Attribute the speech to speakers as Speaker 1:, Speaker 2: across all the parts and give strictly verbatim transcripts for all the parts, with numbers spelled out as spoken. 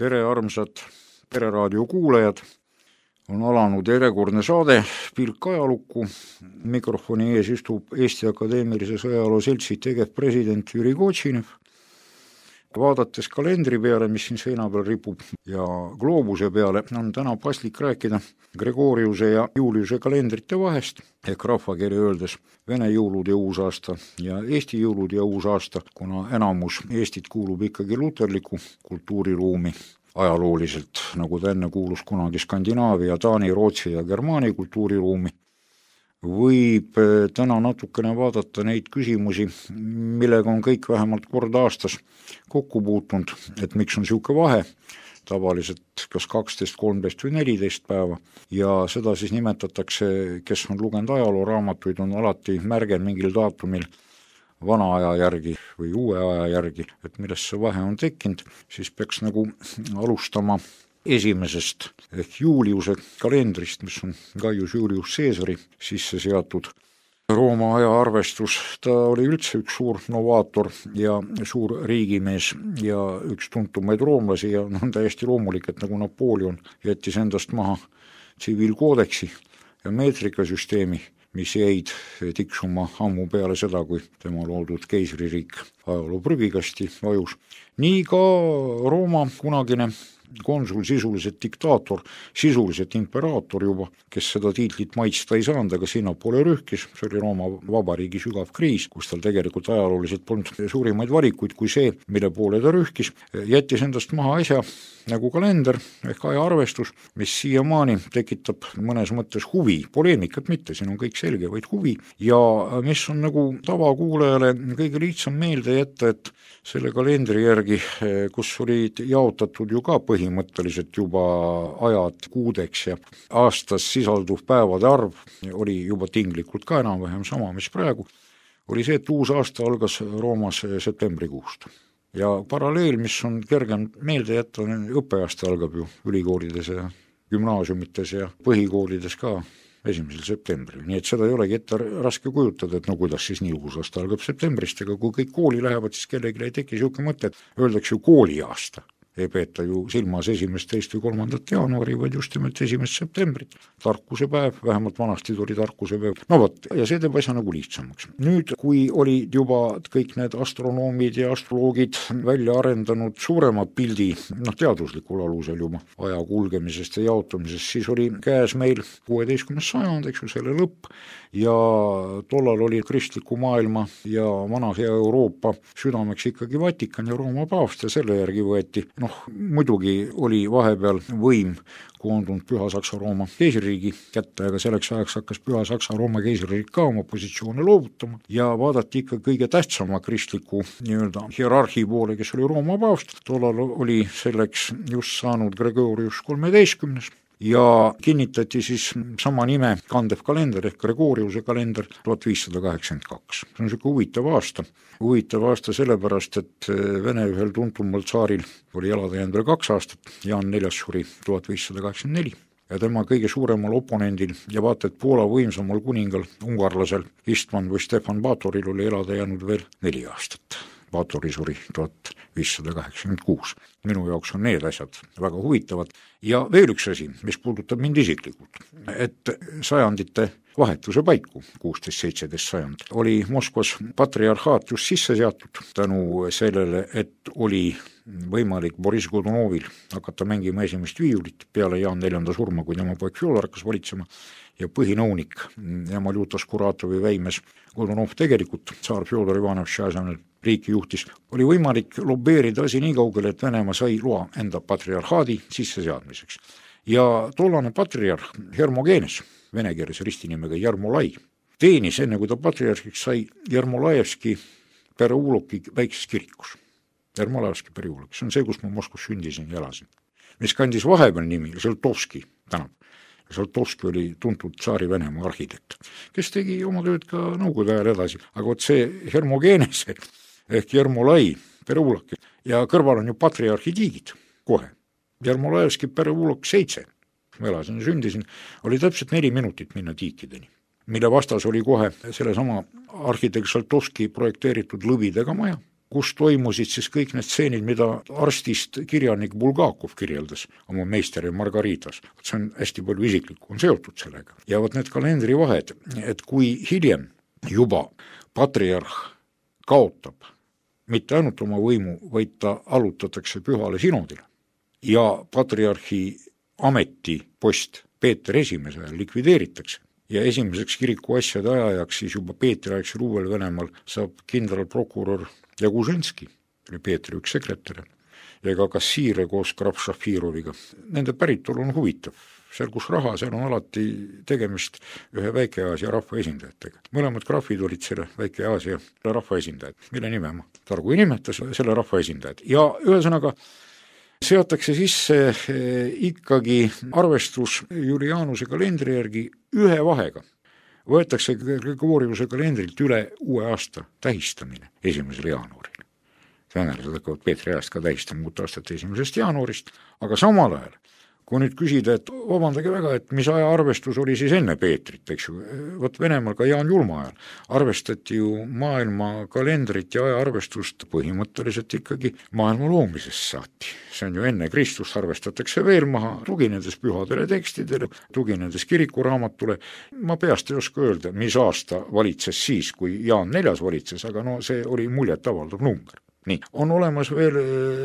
Speaker 1: tere, armsad Pereraadio kuulajad! On alanud järjekordne saade Pilk ajalukku. Mikrofoni ees istub Eesti Akadeemilise Sõjajaloo Seltsi tegevpresident Jüri Kotšinev. Vaadates kalendri peale, mis siin seina peal ripub, ja gloobuse peale, on täna paslik rääkida Gregoriuse ja Juliuse kalendrite vahest, ehk rahvakeeli öeldes Vene jõulud ja uusaasta ja Eesti jõulud ja uusaasta, kuna enamus Eestit kuulub ikkagi luterliku kultuuriruumi ajalooliselt, nagu ta enne kuulus kunagi Skandinaavia, Taani, Rootsi ja Germaani kultuuriruumi. Võib täna natukene vaadata neid küsimusi, millega on kõik vähemalt kord aastas kokku puutunud, et miks on siuke vahe, tavaliselt kas kaksteist, kolmteist või neliteist päeva, ja seda siis nimetatakse, kes on lugenud ajalooraamatuid, on alati märgen mingil daatumil vana aja järgi või uue aja järgi, et millest see vahe on tekkinud, siis peaks nagu alustama esimesest ehk Juliuse kalendrist, mis on Gaius Julius Caesari sisse seatud Rooma aja arvestus. Ta oli üldse üks suur novaator ja suur riigimees ja üks tuntumaid roomlasi ja on täiesti loomulik, et nagu Napoleon jättis endast maha tsiviilkoodeksi ja meetrikasüsteemi, mis jäid tiksuma ammu peale seda, kui tema loodud keisririik ajaloo prügikasti vajus. Nii ka Rooma kunagine konsul, sisuliselt diktaator, sisuliselt imperaator juba, kes seda tiitlit maitsta ei saanud, aga sinnapoole rühkis, see oli Rooma vabariigi sügav kriis, kus tal tegelikult ajalooliselt polnud suurimaid valikuid kui see, mille poole ta rühkis, jättis endast maha asja nagu kalender ehk ajaarvestus, mis siiamaani tekitab mõnes mõttes huvi, poleemikat mitte, siin on kõik selge, vaid huvi, ja mis on nagu tavakuulajale kõige lihtsam meelde jätta, et selle kalendri järgi, kus olid jaotatud ju ka põhimõtteliselt juba ajad kuudeks ja aastas sisalduv päevade arv oli juba tinglikult ka enam-vähem sama, mis praegu, oli see, et uus aasta algas Roomas septembrikuust. Ja paralleel, mis on kergem meelde jätta, õppeaasta algab ju ülikoolides ja gümnaasiumites ja põhikoolides ka esimesel septembril. Nii et seda ei olegi ette raske kujutada, et no kuidas siis nii uus aasta algab septembrist, aga kui kõik kooli lähevad, siis kellelegi ei teki siuke mõte, et öeldakse ju kooliaasta. Ei peeta ju silmas esimest, teist või kolmandat jaanuari, vaid just nimelt esimest septembrit. Tarkuse päev, vähemalt vanasti tuli tarkuse päev. No võt, ja see teeb asja nagu lihtsamaks. Nüüd, kui olid juba kõik need astronoomid ja astroloogid välja arendanud suurema pildi, noh teaduslikul alusel juba aja kulgemisest ja jaotamisest, siis oli käes meil kuueteistkümnes sajand, eks ju, selle lõpp, ja tollal oli kristliku maailma ja vana hea Euroopa südameks ikkagi Vatikan ja Rooma paavst ja selle järgi võeti. Noh, muidugi oli vahepeal võim koondunud Püha Saksa-Rooma keisririigi kätte, aga selleks ajaks hakkas Püha Saksa-Rooma keisririik ka oma positsioone loovutama ja vaadati ikka kõige tähtsama kristliku nii-öelda hierarhi poole, kes oli Rooma paavst. Tollal oli selleks just saanud Gregorius kolmeteistkümnes ja kinnitati siis sama nime kandev kalender ehk Gregoriuse kalender tuhat viissada kaheksakümmend kaks. See on selline huvitav aasta. Huvitav aasta sellepärast, et Vene ühel tuntumal tsaaril oli elada jäänud veel kaks aastat, Jaan neljas suri tuhat viissada kaheksakümmend neli ja tema kõige suuremal oponendil ja vaata, et Poola võimsamal kuningal, ungarlasel Istvan või Stefan Batoril oli elada jäänud veel neli aastat. Batori suri tuhat viissada kaheksakümmend kuus. Minu jaoks on need asjad väga huvitavad. Ja veel üks asi, mis puudutab mind isiklikult, et sajandite vahetuse paiku, kuusteist seitseteist sajand, oli Moskvas patriarhaat just sisse seatud tänu sellele, et oli võimalik Boris Godunovil hakata mängima esimest viiulit peale Jaan neljanda surma, kui tema poeg Fjodor hakkas valitsema, ja põhinõunik ja Maljutas Kuratovi väimes Godunov tegelikult tsaar Fjodor Ivanovitši asemel riiki juhtis, oli võimalik lobeerida asi nii kaugele, et Venemaa sai loa enda patriarhaadi sisseseadmiseks. Ja tollane patriarh Hermogenes, vene keeles ristinimega Jarmolai, teenis enne kui ta patriarhiks sai Jarmolajevski Pereuluki väikses kirikus. Jarmolajevski Pereuluki, see on see, kus ma Moskvas sündisin ja elasin. Mis kandis vahepeal nimi, Želtovski tänab. Želtovski oli tuntud tsaari Venemaa arhitekt, kes tegi oma tööd ka nõukogude ajal edasi. Aga vot see Hermogenes ehk Jarmolai Pereulaki ja kõrval on ju patriarhi tiigid kohe. Jarmolajevski Pereulak seitse, ma elasin ja sündisin, oli täpselt neli minutit minna tiikideni, mille vastas oli kohe selle sama arhitekt Želtovski projekteeritud lõvidega maja, kus toimusid siis kõik need stseenid, mida arstist kirjanik Bulgakov kirjeldas oma Meisteri Margaritas. See on hästi palju isiklikku, on seotud sellega. Ja võt need kalendrivahed, et kui hiljem juba patriarh kaotab mitte ainult oma võimu, vaid ta allutatakse pühale sinodile ja patriarhi ametipost Peeter Esimese likvideeritakse ja esimeseks kiriku asjade ajajaks siis juba Peetri-aegsel uuel Venemaal saab kindralprokurör Jaguženski, oli Peetri üks sekretär, ja ka kassiire koos Graf Šafiroviga. Nende päritolu on huvitav. Seal, kus raha, seal on alati tegemist ühe Väike-Aasia rahva esindajatega. Mõlemad grafid olid selle Väike-Aasia rahva esindajad, mille nime ma targu ei nimeta, selle rahva esindajad. Ja ühesõnaga seatakse sisse ikkagi arvestus Julianuse kalendri järgi ühe vahega. Võetakse Gregoriuse kalendrilt üle uue aasta tähistamine esimesel jaanuaril. Venelased hakkavad Peetri ajast ka tähistama uut aastat esimesest jaanuarist, aga samal ajal kui nüüd küsida, et vabandage väga, et mis aja arvestus oli siis enne Peetrit, eks ju, võt Venemaal ka Jaan Julma ajal arvestati ju maailma kalendrit ja aja arvestust põhimõtteliselt ikkagi maailma loomisest saati. See on ju enne Kristust arvestatakse veel maha, tuginedes pühadele tekstidele, tuginedes kirikuraamatule. Ma peast ei oska öelda, mis aasta valitses siis, kui Jaan neljas valitses, aga no see oli muljet avaldav number. Nii, on olemas veel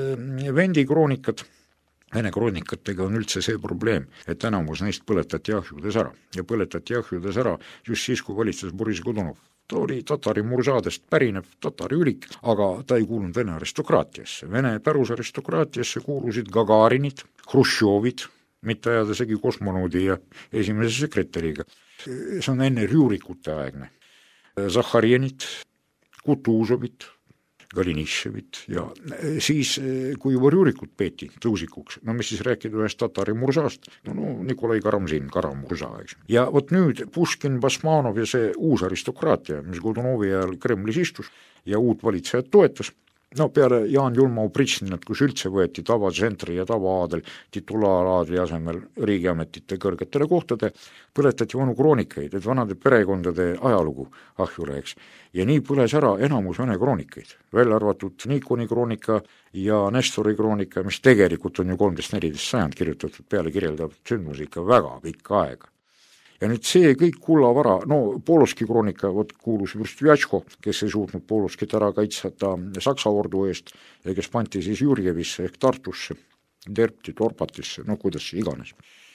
Speaker 1: Vendi kroonikad. Vene kroonikatega on üldse see probleem, et enamus neist põletati ahjudes ära. Ja põletati ahjudes ära just siis, kui valitses Boris Godunov. Ta oli tatari mursaadest pärinev tatari ülik, aga ta ei kuulunud Vene aristokraatiasse. Vene pärusaristokraatiasse kuulusid Gagarinid, Hruštšovid, mitte ajada segi kosmonoodi ja esimese sekretäriga. See on enne Rjurikute aegne. Zahharjenid, Kutuzovid, Galinishevit ja siis, kui juba Rjurikut peeti tõusikuks, no mis siis rääkida ühest tatari mursaast, no, no Nikolai Karamzin, Karamursa, eks. Ja vot nüüd Puškin, Basmanov ja see uus aristokraatia, mis Godunovi ajal Kremlis istus ja uut valitsejat toetas, no peale Jaan Julma Opričninat, kus üldse võeti tavatsentri ja tavaaadel titulaaraadli asemel riigiametite kõrgetele kohtade, põletati vanu kroonikaid, et vanade perekondade ajalugu ahjule, eks. Ja nii põles ära enamus Vene kroonikaid, välja arvatud Nikoni kroonika ja Nestori kroonika, mis tegelikult on ju kolmteist neliteist sajand kirjutatud peale kirjeldab sündmus ikka väga pikka aega. Ja nüüd see kõik kullavara, no Poloski kroonika, vot kuulus just Vjatško, kes ei suutnud Poloskit ära kaitsata Saksa ordu eest ja kes panti siis Jurjevisse ehk Tartusse, Terpti, Torpatisse, no kuidas see iganes.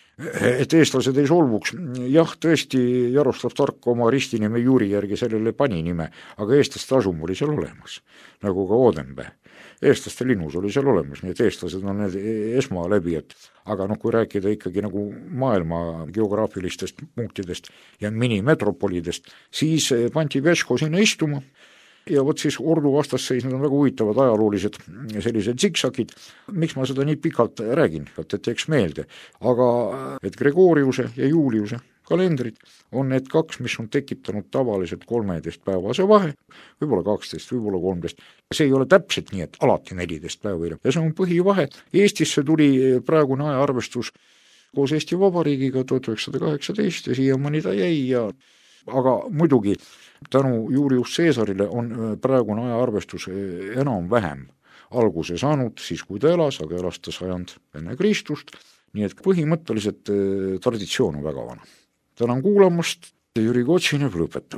Speaker 1: Et eestlased ei solvuks, jah, tõesti Jaroslav Tark oma ristinime Juri järgi sellele pani nime, aga eestlaste asum oli seal olemas, nagu ka Odenpää. Eestlaste linnus oli seal olemas, nii et eestlased on need esmaläbijad, aga noh, kui rääkida ikkagi nagu maailma geograafilistest punktidest ja minimetropolidest, siis panti Vjatško sinna istuma ja vot siis ordu vastasseis, need on väga huvitavad ajaloolised sellised ziksakid. Miks ma seda nii pikalt räägin, et teeks meelde, aga et Gregoriuse ja Juliuse kalendrid on need kaks, mis on tekitanud tavaliselt kolmeteist päevase vahe, võib-olla kaksteist, võib-olla kolmteist. See ei ole täpselt nii, et alati neliteist päeva ja see on põhivahe. Eestisse tuli praegune ajaarvestus koos Eesti Vabariigiga tuhat üheksasada kaheksateist ja siiamaani ta jäi ja aga muidugi tänu Julius Caesarile on praegune ajaarvestus enam-vähem alguse saanud, siis kui ta elas, aga elas ta sajand enne Kristust, nii et põhimõtteliselt traditsioon on väga vana. Tänan kuulamast, Jüri Kotšinev lõpetab.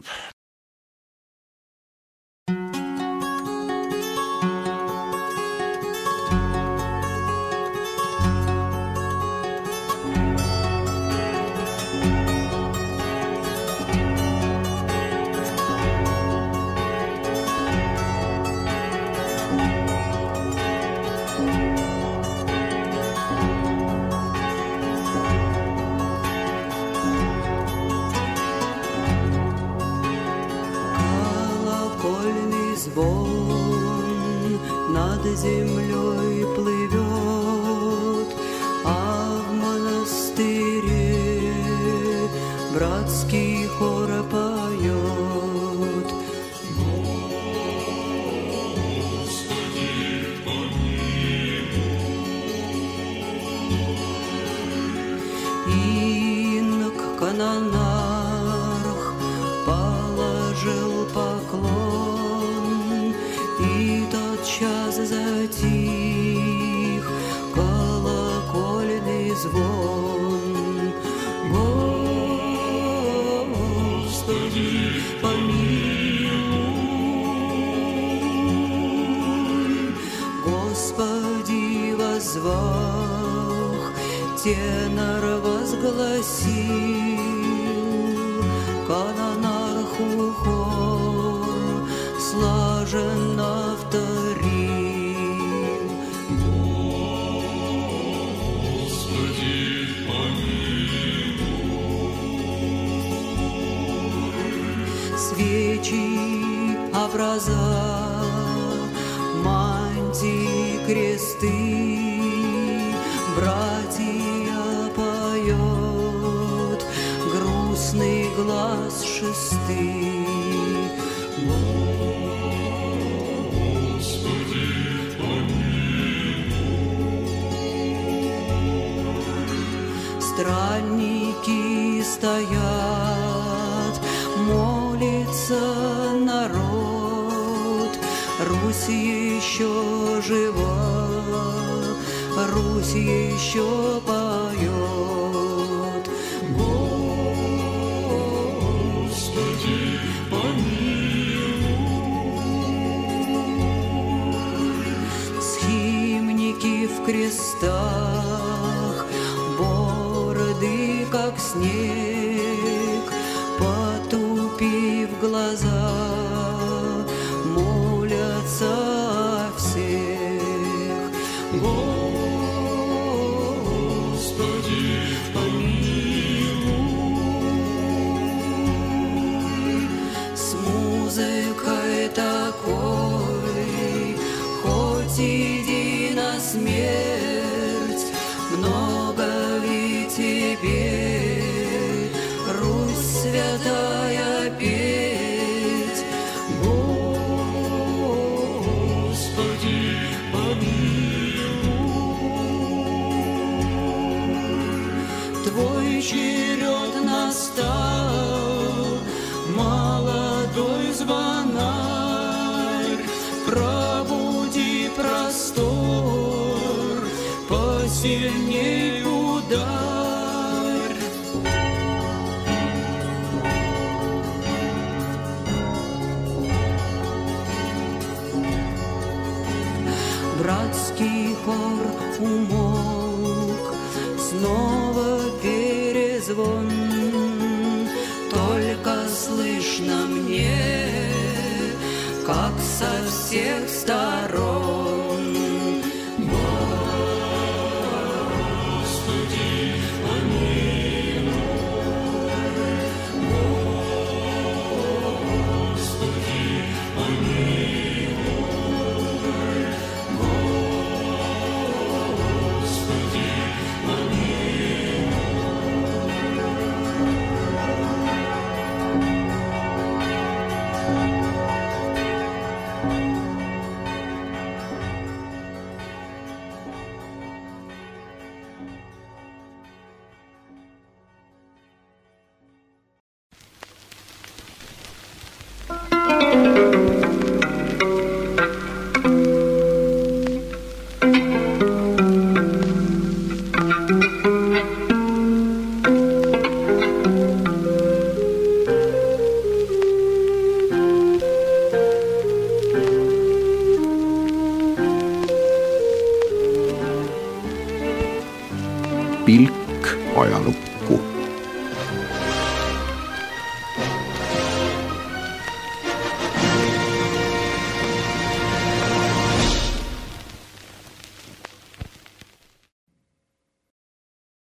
Speaker 2: Звон над землей плывет, а в монастыре братский хор поет. Господи, помилуй. Инок канонарх положил поклон, и то затих колокольный звон. Господи, помилуй, Господи, воззвах, тенор возгласил, канонарху хор слаженно вторил. Господи, помилуй. Свечи, образа, мантии, кресты, братья поет, грустный глаз шесты. Господи, помилуй. Странники стоят, молится народ, Русь еще жива, Русь еще поет. Господи, помилуй. Схимники в крестах, бороды как снег, потупив глаза, молятся о всех. Господи, помилуй. С музыкой такой, хоть иди на смерть, много ли тебе, Русь святая, петь? Господи, помилуй. Твой черед настал, молодой звонарь, пробуди простор, посильней ударь. Братский хор умолк, снова перезвон, только слышно мне, как со всех сторон. Господи, помилуй, Господи, помилуй, Господи,
Speaker 3: Pilk ajalukku.